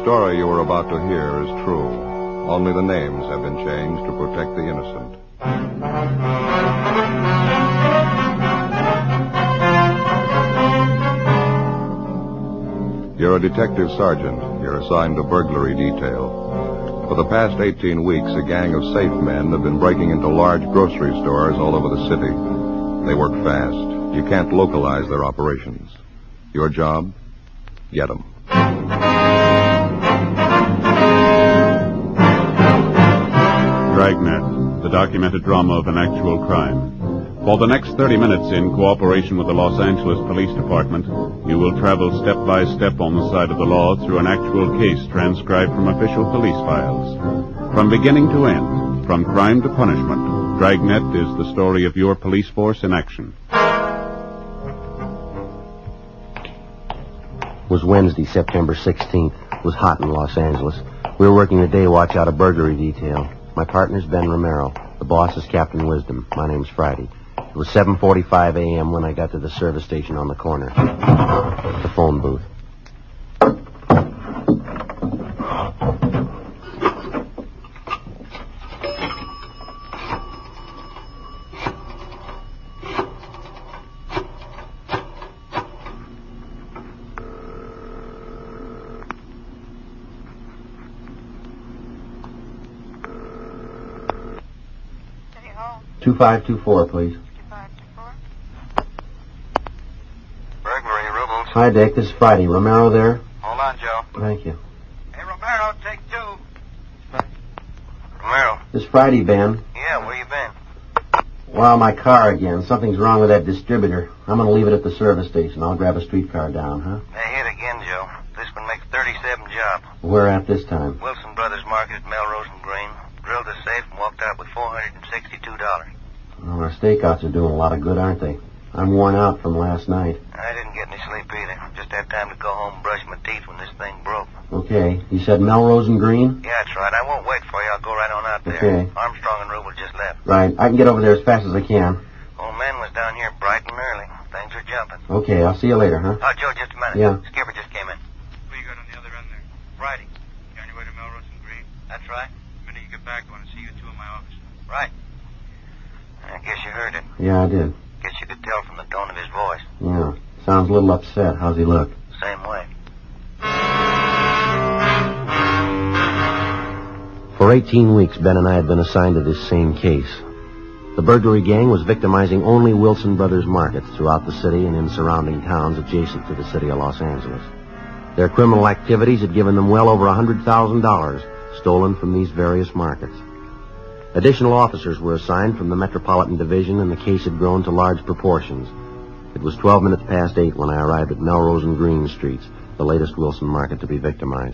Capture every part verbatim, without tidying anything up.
story you are about to hear is true. Only the names have been changed to protect the innocent. You're a detective sergeant. You're assigned to burglary detail. For the past eighteen weeks, a gang of safe men have been breaking into large grocery stores all over the city. They work fast. You can't localize their operations. Your job? Get them. Dragnet, the documented drama of an actual crime. For the next thirty minutes, in cooperation with the Los Angeles Police Department, you will travel step by step on the side of the law through an actual case transcribed from official police files. From beginning to end, from crime to punishment, Dragnet is the story of your police force in action. It was Wednesday, September sixteenth. It was hot in Los Angeles. We were working the day watch out of burglary detail. My partner's Ben Romero. The boss is Captain Wisdom. My name's Friday. It was seven forty-five a.m. when I got to the service station on the corner. The phone booth. two five two four, please. two five two four. Burglary, Rubles. Hi, Dick. This is Friday. Romero there? Hold on, Joe. Thank you. Hey, Romero, take two. Romero. This is Friday, Ben. Yeah, where you been? Well, my car again. Something's wrong with that distributor. I'm going to leave it at the service station. I'll grab a streetcar down, huh? They hit again, Joe. This one makes thirty-seven jobs. Where at this time? Wilson Brothers Market at Melrose and Green. Drilled the safe and walked out with four hundred sixty-two dollars. Well, our stakeouts are doing a lot of good, aren't they? I'm worn out from last night. I didn't get any sleep either. Just had time to go home and brush my teeth when this thing broke. Okay. You said Melrose and Green? Yeah, that's right. I won't wait for you. I'll go right on out there. Okay. Armstrong and Rubel just left. Right. I can get over there as fast as I can. Old man was down here bright and early. Things are jumping. Okay. I'll see you later, huh? Oh, Joe, just a minute. Yeah. Skipper just came in. Who you got on the other end there? Friday. You on your way to Melrose and Green? That's right. The minute you get back, I want to see you two in my office. Right. I guess you heard it. Yeah, I did. Guess you could tell from the tone of his voice. Yeah. Sounds a little upset. How's he look? Same way. For eighteen weeks, Ben and I had been assigned to this same case. The burglary gang was victimizing only Wilson Brothers markets throughout the city and in surrounding towns adjacent to the city of Los Angeles. Their criminal activities had given them well over one hundred thousand dollars stolen from these various markets. Additional officers were assigned from the Metropolitan Division, and the case had grown to large proportions. It was twelve minutes past eight when I arrived at Melrose and Green Streets, the latest Wilson market to be victimized.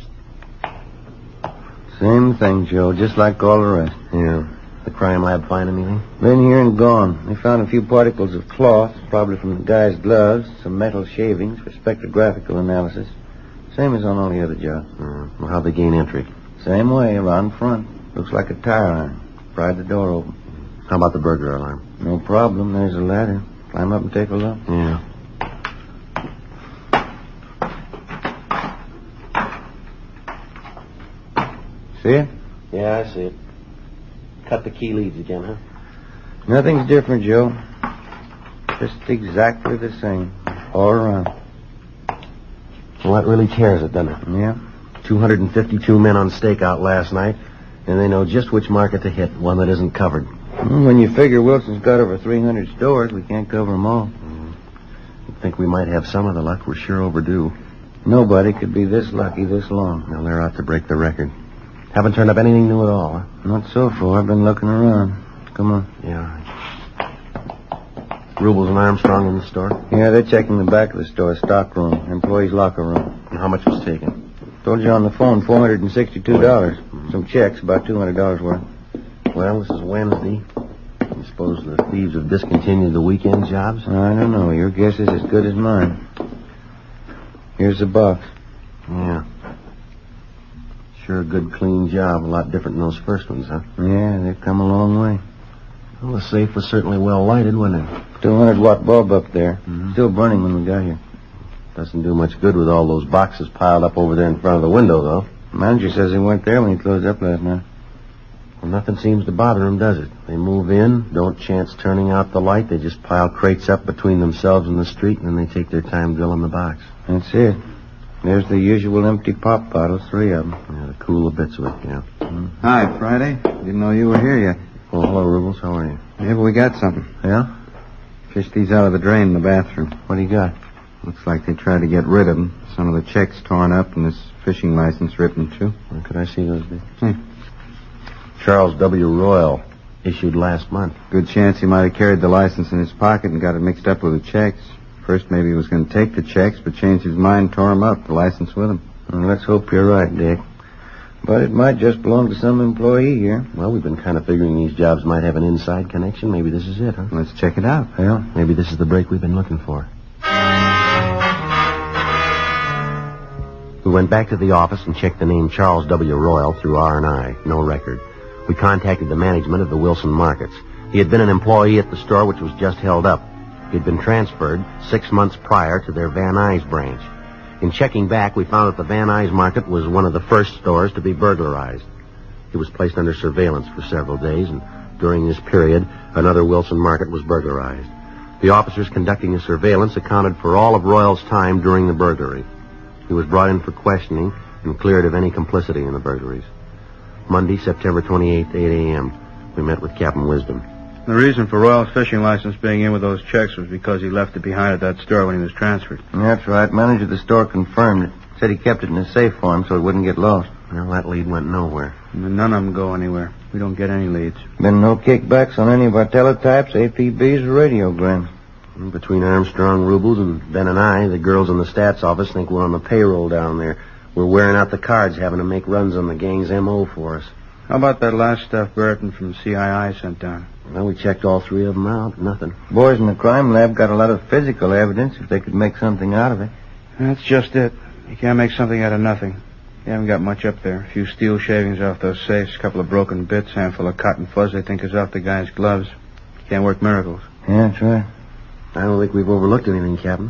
Same thing, Joe, just like all the rest. Yeah. The crime lab find anything? Been here and gone. They found a few particles of cloth, probably from the guy's gloves, some metal shavings for spectrographical analysis. Same as on all the other jobs. Mm. Well, how'd they gain entry? Same way, around front. Looks like a tire iron. Pried the door open. How about the burglar alarm? No problem. There's a ladder. Climb up and take a look. Yeah. See it? Yeah, I see it. Cut the key leads again, huh? Nothing's different, Joe. Just exactly the same. All around. Well, that really tears it, doesn't it? Yeah. two hundred fifty-two men on stakeout last night, and they know just which market to hit, one that isn't covered. When you figure Wilson's got over three hundred stores, we can't cover them all. Mm. I think we might have some of the luck. We're sure overdue. Nobody could be this lucky this long. Well, they're out to break the record. Haven't turned up anything new at all, huh? Not so far. I've been looking around. Come on. Yeah. Rubels and Armstrong in the store? Yeah, they're checking the back of the store, stock room, employees' locker room. And how much was taken? Told you on the phone, four hundred sixty-two dollars. Mm-hmm. Some checks, about two hundred dollars worth. Well, this is Wednesday. I suppose the thieves have discontinued the weekend jobs? I don't know. Your guess is as good as mine. Here's the box. Yeah. Sure a good, clean job. A lot different than those first ones, huh? Yeah, they've come a long way. Well, the safe was certainly well lighted, wasn't it? two hundred watt bulb up there. Mm-hmm. Still burning when we got here. Doesn't do much good with all those boxes piled up over there in front of the window, though. The manager says he weren't there when he closed up last night. Well, nothing seems to bother them, does it? They move in, don't chance turning out the light. They just pile crates up between themselves and the street, and then they take their time drilling the box. That's it. There's the usual empty pop bottles, three of them. Yeah, the cool the bits of it, yeah. Mm. Hi, Friday. Didn't know you were here yet. Oh, hello, Rubles. How are you? Yeah, but we got something. Yeah? Fished these out of the drain in the bathroom. What do you got? Looks like they tried to get rid of them. Some of the checks torn up and this fishing license ripped in two. Well, could I see those bits? Hmm. Charles W. Royal, issued last month. Good chance he might have carried the license in his pocket and got it mixed up with the checks. First, maybe he was going to take the checks, but changed his mind, tore them up, the license with him. Well, let's hope you're right, Dick. But it might just belong to some employee here. Well, we've been kind of figuring these jobs might have an inside connection. Maybe this is it, huh? Let's check it out. Well, maybe this is the break we've been looking for. We went back to the office and checked the name Charles W. Royal through R and I. No record. We contacted the management of the Wilson Markets. He had been an employee at the store, which was just held up. He had been transferred six months prior to their Van Nuys branch. In checking back, we found that the Van Nuys Market was one of the first stores to be burglarized. He was placed under surveillance for several days, and during this period, another Wilson Market was burglarized. The officers conducting the surveillance accounted for all of Royal's time during the burglary. He was brought in for questioning and cleared of any complicity in the burglaries. Monday, September twenty-eighth, eight a.m. We met with Captain Wisdom. The reason for Royal's fishing license being in with those checks was because he left it behind at that store when he was transferred. That's right. Manager of the store confirmed it. Said he kept it in a safe for him so it wouldn't get lost. Well, that lead went nowhere. And none of them go anywhere. We don't get any leads. Been no kickbacks on any of our teletypes, A P Bs, or radiograms. Between Armstrong, Rubles, and Ben and I, the girls in the stats office think we're on the payroll down there. We're wearing out the cards, having to make runs on the gang's M O for us. How about that last stuff Burton from C I I sent down? Well, we checked all three of them out. Nothing. Boys in the crime lab got a lot of physical evidence if they could make something out of it. That's just it. You can't make something out of nothing. You haven't got much up there. A few steel shavings off those safes, a couple of broken bits, handful of cotton fuzz they think is off the guy's gloves. You can't work miracles. Yeah, that's right. I don't think we've overlooked anything, Captain.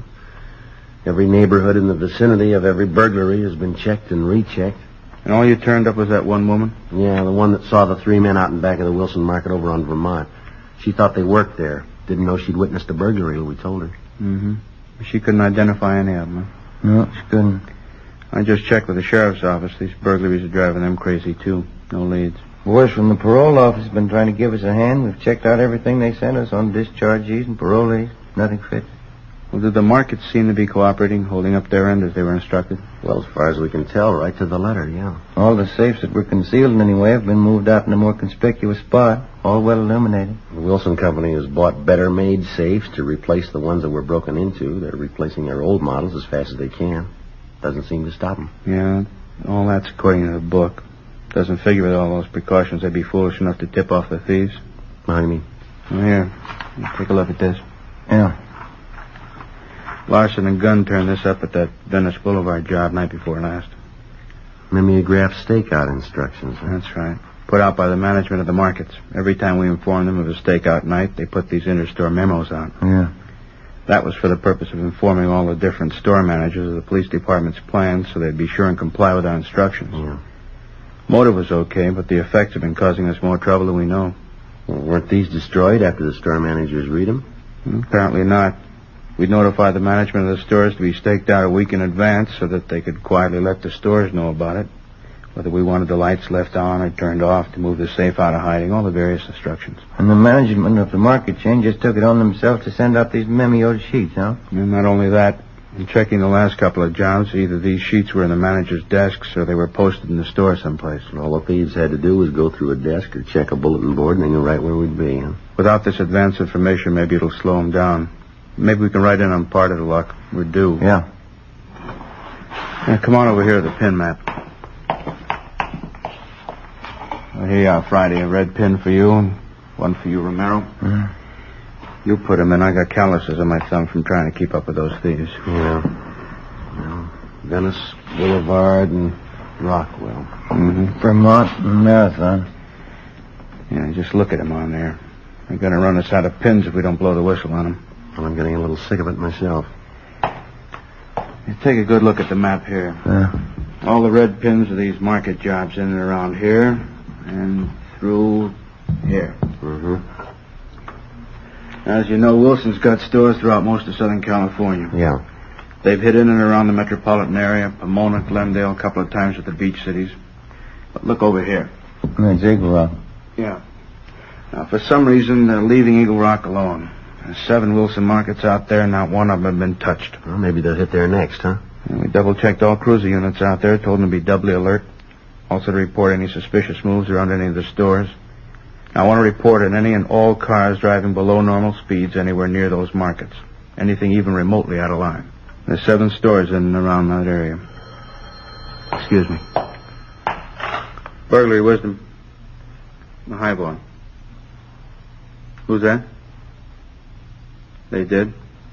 Every neighborhood in the vicinity of every burglary has been checked and rechecked. And all you turned up was that one woman? Yeah, the one that saw the three men out in back of the Wilson Market over on Vermont. She thought they worked there. Didn't know she'd witnessed a burglary when we told her. Mm-hmm. She couldn't identify any of them, huh? No, she couldn't. I just checked with the sheriff's office. These burglaries are driving them crazy, too. No leads. Boys from the parole office have been trying to give us a hand. We've checked out everything they sent us on dischargees and parolees. Nothing fits. Well, did the markets seem to be cooperating, holding up their end as they were instructed? Well, as far as we can tell, right to the letter, yeah. All the safes that were concealed in any way have been moved out in a more conspicuous spot, all well illuminated. The Wilson Company has bought better-made safes to replace the ones that were broken into. They're replacing their old models as fast as they can. Doesn't seem to stop them. Yeah, all that's according to the book. Doesn't figure with all those precautions they'd be foolish enough to tip off the thieves. What do you mean? Well, here, take a look at this. Yeah. Larson and Gunn turned this up at that Venice Boulevard job night before last. Mimeograph stakeout instructions. Huh? That's right. Put out by the management of the markets. Every time we inform them of a stakeout night, they put these interstore memos out. Yeah. That was for the purpose of informing all the different store managers of the police department's plans so they'd be sure and comply with our instructions. Yeah. Motive was okay, but the effects have been causing us more trouble than we know. Well, weren't these destroyed after the store managers read them? Apparently not. We'd notify the management of the stores to be staked out a week in advance so that they could quietly let the stores know about it. Whether we wanted the lights left on or turned off to move the safe out of hiding, all the various instructions. And the management of the market chain just took it on themselves to send out these memoed sheets, huh? And not only that, in checking the last couple of jobs, either these sheets were in the manager's desks or they were posted in the store someplace. All the thieves had to do was go through a desk or check a bulletin board and they knew right where we'd be. Huh? Without this advance information, maybe it'll slow them down. Maybe we can write in on part of the luck. We're due. Yeah. Now, come on over here to the pin map. Well, here you are, Friday. A red pin for you and one for you, Romero. Mm. You put them in. I got calluses on my thumb from trying to keep up with those thieves. Yeah. Well, Venice Boulevard and Rockwell. Mm-hmm. Vermont and Marathon. Yeah, just look at them on there. They're going to run us out of pins if we don't blow the whistle on them. Well, I'm getting a little sick of it myself. You take a good look at the map here. Yeah. All the red pins of these market jobs in and around here and through here. Mm-hmm. As you know, Wilson's got stores throughout most of Southern California. Yeah. They've hit in and around the metropolitan area, Pomona, Glendale, a couple of times with the beach cities. But look over here. That's Eagle Rock. Yeah. Now, for some reason, they're leaving Eagle Rock alone. There's seven Wilson markets out there, not one of them have been touched. Well, maybe they'll hit there next, huh? And we double-checked all cruiser units out there, told them to be doubly alert. Also to report any suspicious moves around any of the stores. Now, I want to report on any and all cars driving below normal speeds anywhere near those markets. Anything even remotely out of line. There's seven stores in and around that area. Excuse me. Burglary, Wisdom. The highball. Who's that? They did?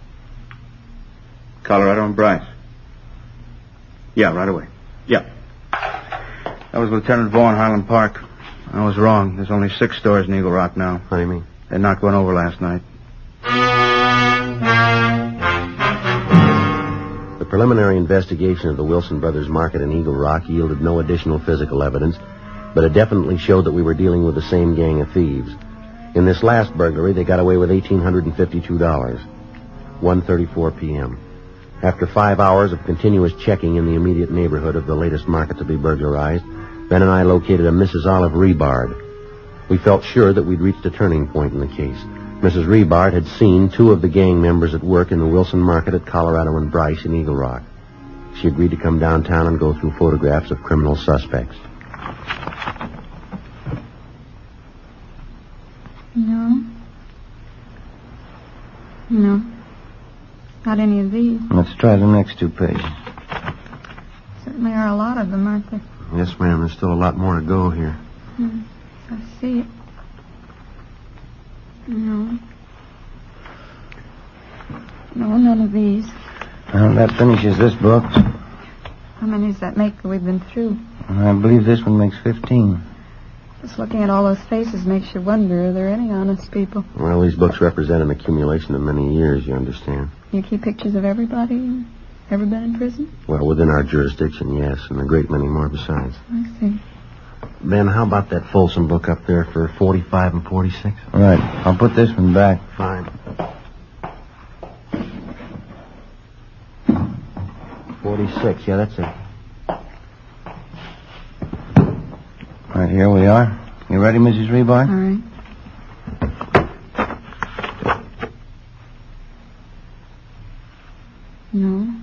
Colorado and Bryce. Yeah, right away. Yeah. That was Lieutenant Vaughn, Highland Park. I was wrong. There's only six stores in Eagle Rock now. What do you mean? They knocked one over last night. The preliminary investigation of the Wilson Brothers Market in Eagle Rock yielded no additional physical evidence, but it definitely showed that we were dealing with the same gang of thieves. In this last burglary, they got away with one thousand eight hundred fifty-two dollars. one thirty-four p.m. After five hours of continuous checking in the immediate neighborhood of the latest market to be burglarized, Ben and I located a Missus Olive Rebard. We felt sure that we'd reached a turning point in the case. Missus Rebard had seen two of the gang members at work in the Wilson Market at Colorado and Bryce in Eagle Rock. She agreed to come downtown and go through photographs of criminal suspects. No. No. Not any of these. Let's try the next two pages. Certainly are a lot of them, aren't there? Yes, ma'am. There's still a lot more to go here. Hmm. I see it. No. No, none of these. Well, that finishes this book. How many does that make that we've been through? I believe this one makes fifteen. Just looking at all those faces makes you wonder, are there any honest people? Well, these books represent an accumulation of many years, you understand. You keep pictures of everybody ever been in prison? Well, within our jurisdiction, yes, and a great many more besides. I see. Ben, how about that Folsom book up there for forty-five and forty-six? Right. I'll put this one back. Fine. forty-six, yeah, that's it. Right, here we are. You ready, Missus Rebard? All right. No.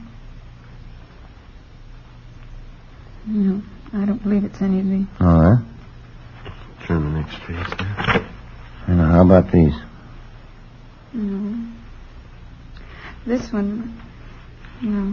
No, I don't believe it's any of these. All right. Turn the next page there. And how about these? No. This one, no.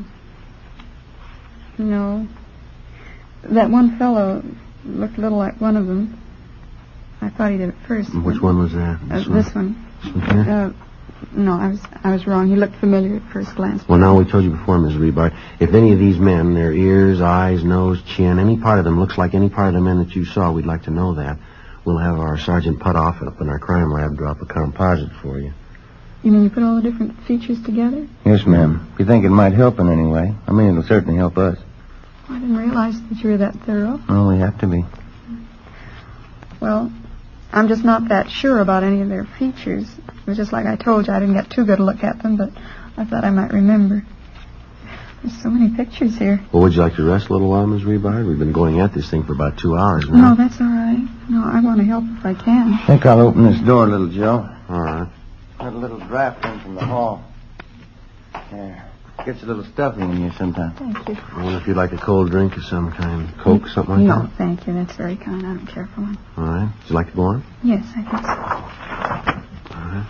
No. That one fellow looked a little like one of them. I thought he did at first. Which one was that? This, uh, one? This one. This one here? Uh, no, I was I was wrong. He looked familiar at first glance. Well, now we told you before, Miss Rebard, if any of these men, their ears, eyes, nose, chin, any part of them looks like any part of the men that you saw, we'd like to know that. We'll have our Sergeant Putoff up in our crime lab drop a composite for you. You mean you put all the different features together? Yes, ma'am. If you think it might help in any way, I mean, it'll certainly help us. I didn't realize that you were that thorough. Oh, we have to be. Well, I'm just not that sure about any of their features. It was just like I told you, I didn't get too good a look at them, but I thought I might remember. There's so many pictures here. Well, would you like to rest a little while, Miss Rebard? We've been going at this thing for about two hours now. No, that's all right. No, I want to help if I can. I think I'll open this door, little Joe. All right. Got a little draft in from the hall. There. Gets a little stuffy in here sometimes. Thank you. I wonder if you'd like a cold drink of some kind. Coke, something like no, that? No, thank you. That's very kind. I don't care for one. All right. Would you like to go on? Yes, I think so. All right.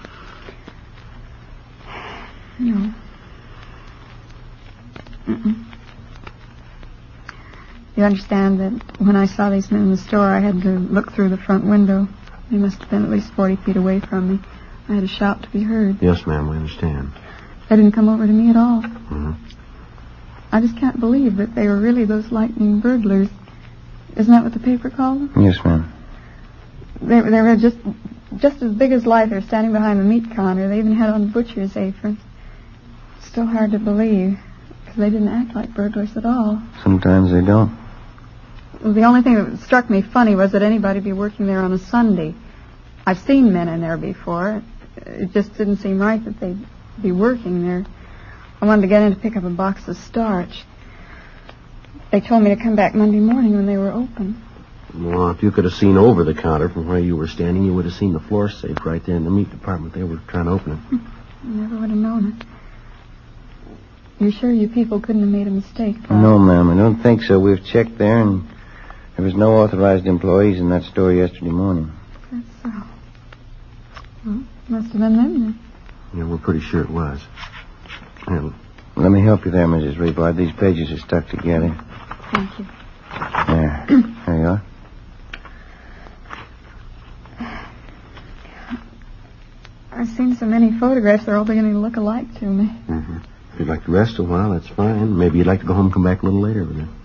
No. Mm-mm. You understand that when I saw these men in the store, I had to look through the front window. They must have been at least forty feet away from me. I had to shout to be heard. Yes, ma'am, we understand. They didn't come over to me at all. Mm-hmm. I just can't believe that they were really those lightning burglars. Isn't that what the paper called them? Yes, ma'am. They, they were just just as big as life. They were standing behind the meat counter. They even had on butcher's aprons. It's still hard to believe, because because they didn't act like burglars at all. Sometimes they don't. Well, the only thing that struck me funny was that anybody be working there on a Sunday. I've seen men in there before. It just didn't seem right that they'd be working there. I wanted to get in to pick up a box of starch. They told me to come back Monday morning when they were open. Well, if you could have seen over the counter from where you were standing, you would have seen the floor safe right there in the meat department. They were trying to open it. I never would have known it. You sure you people couldn't have made a mistake, Bob? No, ma'am, I don't think so. We've checked there, and there was no authorized employees in that store yesterday morning. That's so. Well, must have been them then. Yeah, we're pretty sure it was. Here, Let me help you there, Missus Reebard. These pages are stuck together. Thank you. There. There you are. I've seen so many photographs, they're all beginning to look alike to me. Mm-hmm. If you'd like to rest a while, that's fine. Maybe you'd like to go home and come back a little later with it.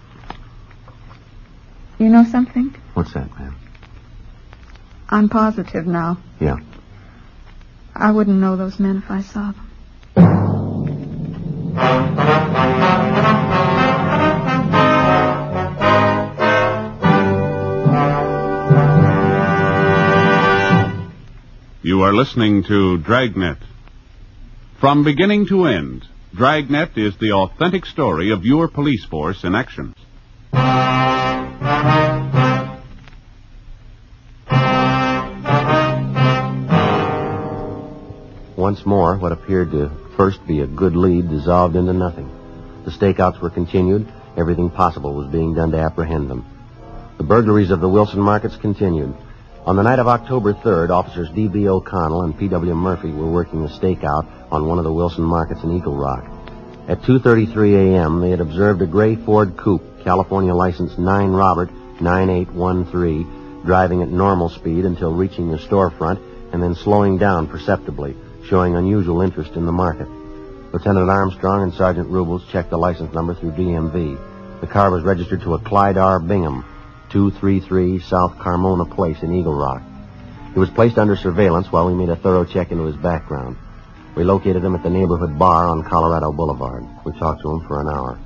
You know something? What's that, ma'am? I'm positive now. Yeah. I wouldn't know those men if I saw them. You are listening to Dragnet. From beginning to end, Dragnet is the authentic story of your police force in action. Once more, what appeared to first be a good lead dissolved into nothing. The stakeouts were continued. Everything possible was being done to apprehend them. The burglaries of the Wilson markets continued. On the night of October third, officers D B O'Connell and P W Murphy were working a stakeout on one of the Wilson markets in Eagle Rock. At two thirty-three a.m., they had observed a gray Ford Coupe, California license nine Robert nine eight one three, driving at normal speed until reaching the storefront and then slowing down perceptibly, showing unusual interest in the market. Lieutenant Armstrong and Sergeant Rubles checked the license number through D M V. The car was registered to a Clyde R. Bingham, two thirty-three South Carmona Place in Eagle Rock. He was placed under surveillance while we made a thorough check into his background. We located him at the neighborhood bar on Colorado Boulevard. We talked to him for an hour.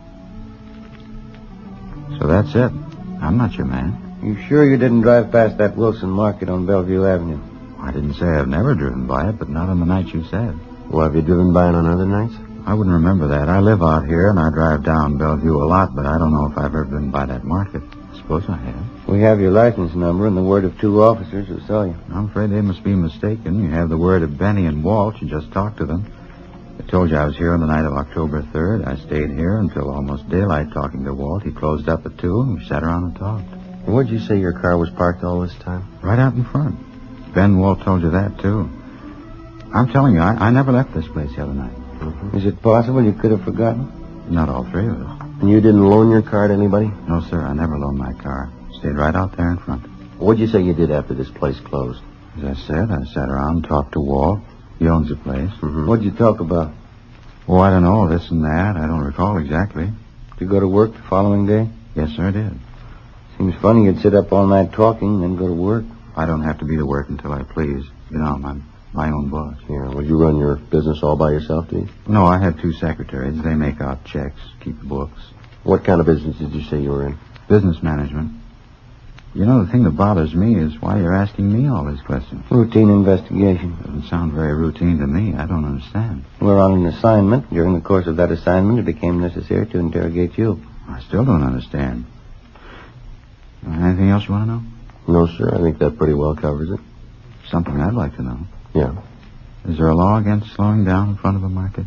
So that's it. I'm not your man. You sure you didn't drive past that Wilson market on Bellevue Avenue? I didn't say I've never driven by it, but not on the night you said. Well, have you driven by it on other nights? I wouldn't remember that. I live out here, and I drive down Bellevue a lot, but I don't know if I've ever been by that market. I suppose I have. We have your license number and the word of two officers who saw you. I'm afraid they must be mistaken. You have the word of Benny and Walt. You just talked to them. I told you I was here on the night of October third. I stayed here until almost daylight talking to Walt. He closed up at two, and we sat around and talked. Where'd you say your car was parked all this time? Right out in front. Ben Walt told you that, too. I'm telling you, I, I never left this place the other night. Mm-hmm. Is it possible you could have forgotten? Not all three of us. And you didn't loan your car to anybody? No, sir, I never loaned my car. Stayed right out there in front. What'd you say you did after this place closed? As I said, I sat around and talked to Walt. He owns the place. Mm-hmm. What'd you talk about? Oh, I don't know, this and that. I don't recall exactly. Did you go to work the following day? Yes, sir, I did. Seems funny you'd sit up all night talking and then go to work. I don't have to be to work until I please. You know, I'm my own boss. Yeah, well, you run your business all by yourself, do you? No, I have two secretaries. They make out checks, keep the books. What kind of business did you say you were in? Business management. You know, the thing that bothers me is why you're asking me all these questions. Routine investigation. Doesn't sound very routine to me. I don't understand. We're on an assignment. During the course of that assignment, it became necessary to interrogate you. I still don't understand. Anything else you want to know? No, sir. I think that pretty well covers it. Something I'd like to know. Yeah. Is there a law against slowing down in front of a market?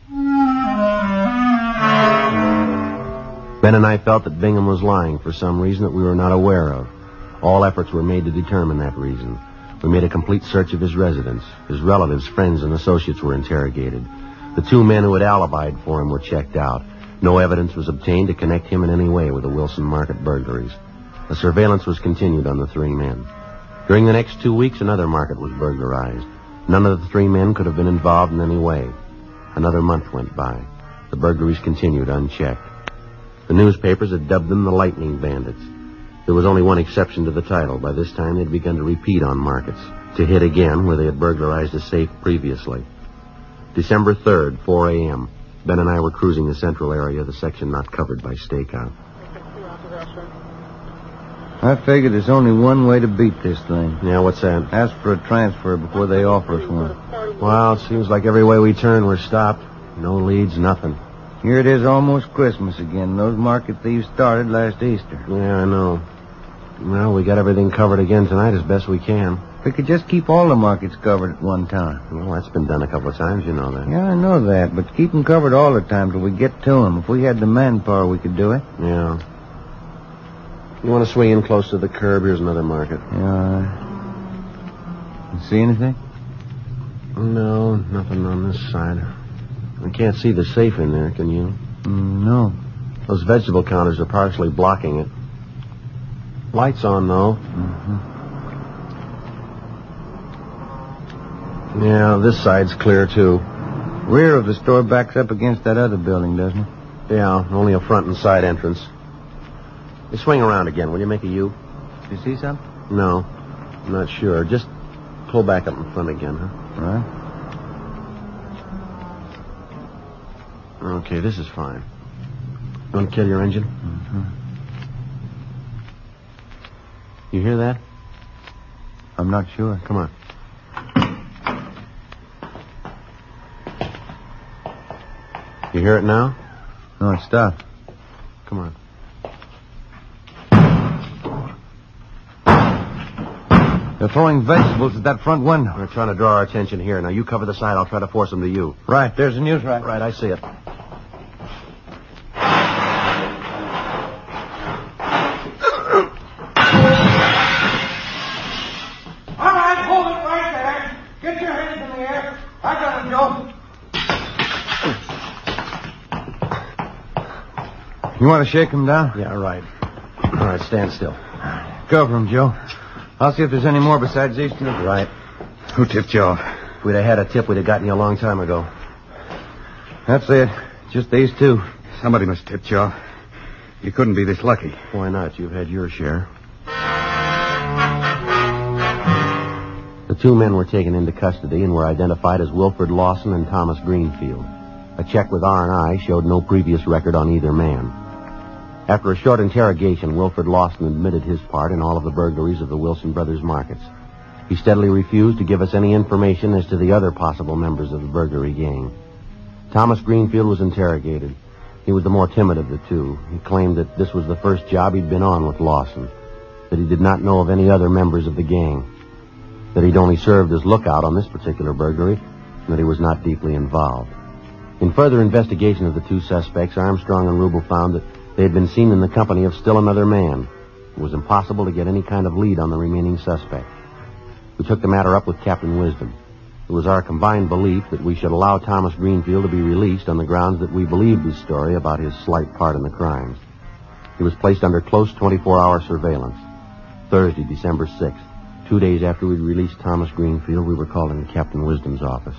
Ben and I felt that Bingham was lying for some reason that we were not aware of. All efforts were made to determine that reason. We made a complete search of his residence. His relatives, friends, and associates were interrogated. The two men who had alibied for him were checked out. No evidence was obtained to connect him in any way with the Wilson market burglaries. The surveillance was continued on the three men. During the next two weeks, another market was burglarized. None of the three men could have been involved in any way. Another month went by. The burglaries continued unchecked. The newspapers had dubbed them the Lightning Bandits. There was only one exception to the title. By this time, they'd begun to repeat on markets, to hit again where they had burglarized a safe previously. December third, four a.m. Ben and I were cruising the central area, the section not covered by stakeout. I figure there's only one way to beat this thing. Yeah, what's that? Ask for a transfer before they offer us one. Well, it seems like every way we turn, we're stopped. No leads, nothing. Here it is almost Christmas again. Those market thieves started last Easter. Yeah, I know. Well, we got everything covered again tonight as best we can. We could just keep all the markets covered at one time. Well, that's been done a couple of times, you know that. Yeah, I know that, but keep them covered all the time till we get to them. If we had the manpower, we could do it. Yeah. You want to swing in close to the curb? Here's another market. Yeah. You see anything? No, nothing on this side. I can't see the safe in there, can you? Mm, no. Those vegetable counters are partially blocking it. Lights on, though. Mm-hmm. Yeah, this side's clear, too. Rear of the store backs up against that other building, doesn't it? Yeah, only a front and side entrance. You swing around again. Will you make a U? You see something? No, I'm not sure. Just pull back up in front again, huh? Right. Okay, this is fine. You want to kill your engine? Mm-hmm. You hear that? I'm not sure. Come on. You hear it now? No, it stopped. Come on. They're throwing vegetables at that front window. They're trying to draw our attention here. Now, you cover the side. I'll try to force them to you. Right, there's the news rack. Right, I see it. All right, hold it right there. Get your hands in the air. I got him, Joe. You want to shake him down? Yeah, right. All right, stand still. Cover him, Joe. I'll see if there's any more besides these two. Right. Who tipped you off? If we'd have had a tip, we'd have gotten you a long time ago. That's it. Just these two. Somebody must have tipped you off. You couldn't be this lucky. Why not? You've had your share. The two men were taken into custody and were identified as Wilfred Lawson and Thomas Greenfield. A check with R and I showed no previous record on either man. After a short interrogation, Wilfred Lawson admitted his part in all of the burglaries of the Wilson Brothers markets. He steadily refused to give us any information as to the other possible members of the burglary gang. Thomas Greenfield was interrogated. He was the more timid of the two. He claimed that this was the first job he'd been on with Lawson, that he did not know of any other members of the gang, that he'd only served as lookout on this particular burglary, and that he was not deeply involved. In further investigation of the two suspects, Armstrong and Rubel found that they had been seen in the company of still another man. It was impossible to get any kind of lead on the remaining suspect. We took the matter up with Captain Wisdom. It was our combined belief that we should allow Thomas Greenfield to be released on the grounds that we believed his story about his slight part in the crimes. He was placed under close twenty-four hour surveillance. Thursday, December sixth. Two days after we released Thomas Greenfield, we were called into Captain Wisdom's office.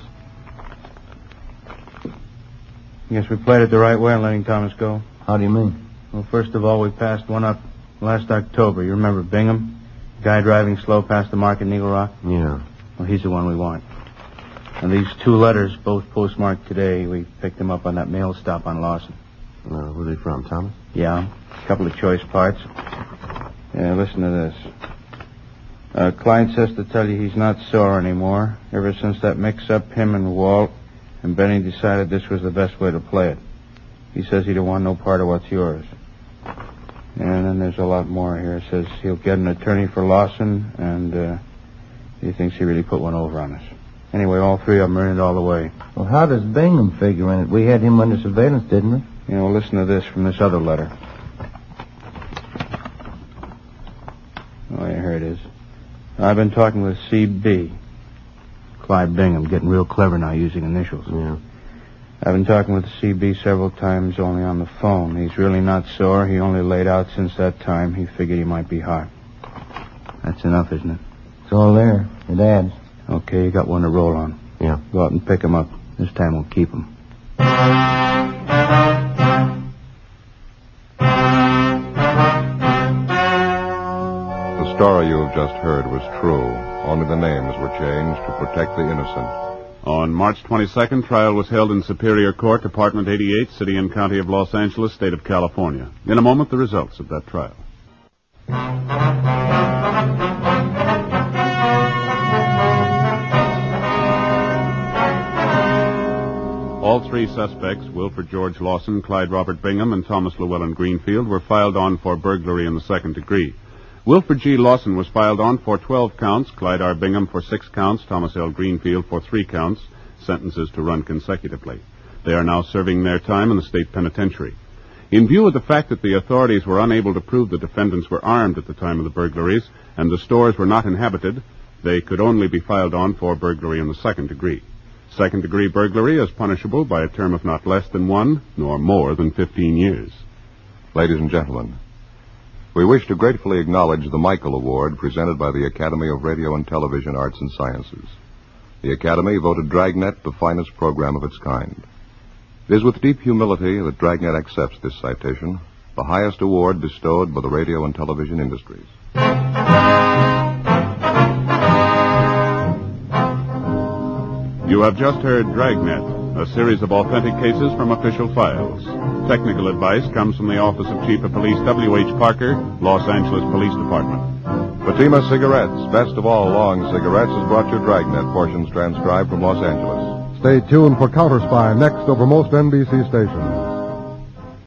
Guess we played it the right way in letting Thomas go. How do you mean? Well, first of all, we passed one up last October. You remember Bingham? The guy driving slow past the market in Eagle Rock? Yeah. Well, he's the one we want. And these two letters, both postmarked today, we picked them up on that mail stop on Lawson. Uh, where are they from, Thomas? Yeah, a couple of choice parts. Yeah, listen to this. Uh, Clyde says to tell you he's not sore anymore. Ever since that mix-up, him and Walt and Benny decided this was the best way to play it. He says he don't want no part of what's yours. And then there's a lot more here. It says he'll get an attorney for Lawson, and uh, he thinks he really put one over on us. Anyway, all three of them are in it all the way. Well, how does Bingham figure in it? We had him under surveillance, didn't we? You know, listen to this from this other letter. Oh, yeah, here it is. I've been talking with C B. Clyde Bingham, getting real clever now using initials. Yeah. I've been talking with C B several times, only on the phone. He's really not sore. He only laid out since that time. He figured he might be hot. That's enough, isn't it? It's all there. It adds. Okay, you got one to roll on. Yeah. Go out and pick him up. This time we'll keep him. The story you have just heard was true. Only the names were changed to protect the innocent. On March twenty-second, trial was held in Superior Court, Department eighty-eight, City and County of Los Angeles, State of California. In a moment, the results of that trial. All three suspects, Wilfred George Lawson, Clyde Robert Bingham, and Thomas Llewellyn Greenfield, were filed on for burglary in the second degree. Wilfred G. Lawson was filed on for twelve counts, Clyde R. Bingham for six counts, Thomas L. Greenfield for three counts, sentences to run consecutively. They are now serving their time in the state penitentiary. In view of the fact that the authorities were unable to prove the defendants were armed at the time of the burglaries and the stores were not inhabited, they could only be filed on for burglary in the second degree. Second-degree burglary is punishable by a term of not less than one, nor more than fifteen years. Ladies and gentlemen, we wish to gratefully acknowledge the Michael Award presented by the Academy of Radio and Television Arts and Sciences. The Academy voted Dragnet the finest program of its kind. It is with deep humility that Dragnet accepts this citation, the highest award bestowed by the radio and television industries. You have just heard Dragnet, a series of authentic cases from official files. Technical advice comes from the Office of Chief of Police W H Parker, Los Angeles Police Department. Fatima Cigarettes, best of all long cigarettes, has brought you Dragnet, portions transcribed from Los Angeles. Stay tuned for Counter Spy next over most N B C stations.